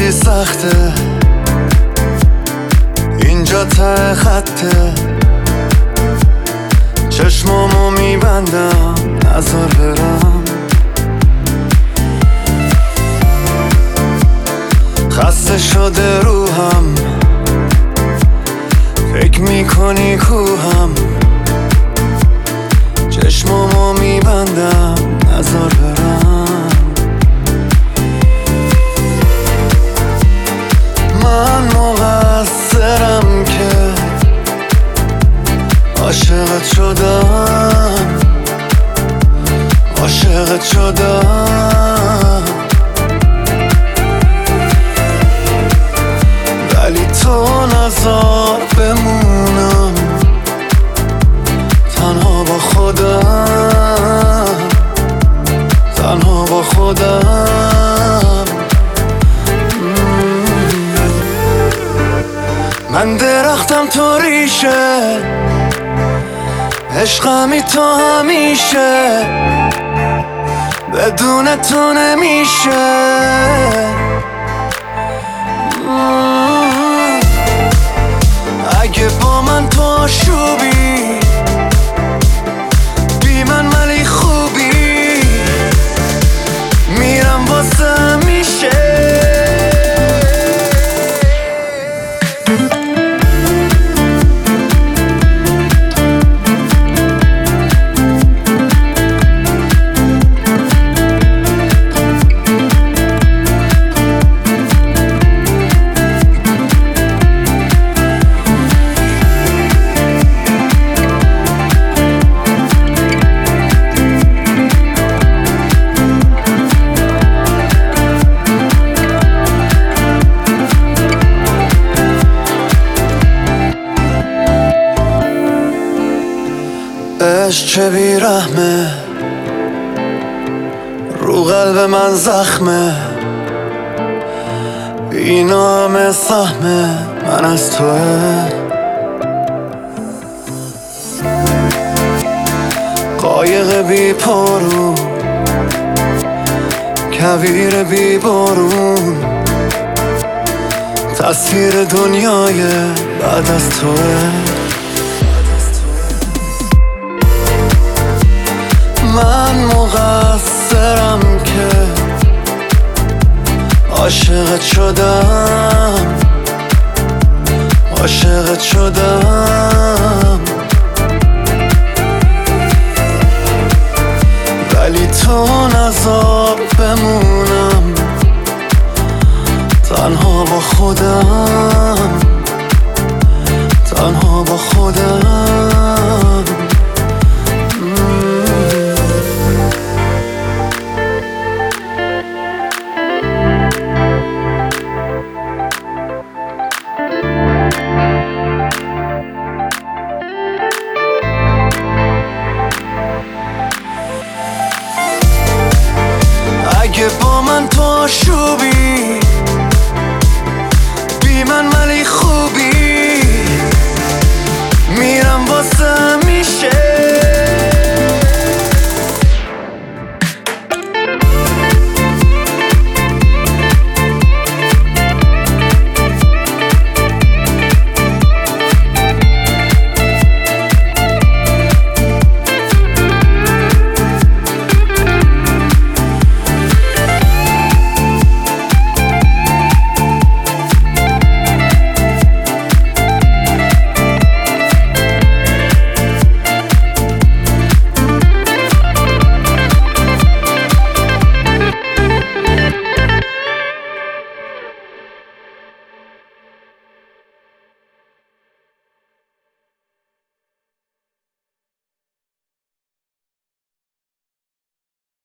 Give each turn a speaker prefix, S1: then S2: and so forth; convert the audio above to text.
S1: خیلی سخته اینجا ته خطه، چشمامو میبندم نذار برم. خسته شده روحم، فکر میکنی کوهم، چشمامو میبندم نذار برم. من مقصرم که عاشقت شدم، عاشقت شدم، ولی تو نذار بمونم تنها با خودم، تنها با خودم. من درختم تو ریشه، عشقمی تو همیشه، بدون تو نمیشه. اگه با من تو آشوبی، بی من ولی خوبی، میرم واسه همیشه. عشق چه بیرحمه، رو قلب من زخمه، اینا همه سهمه من از توه. قایق بی پارو، کویر بی بارون، تصویر دنیای بعد از توه. من مقصرم که عاشقت شدم، عاشقت شدم، ولی تو نذار بمونم تنها با خودم، تنها با خودم. اگه با من تو آشوبی،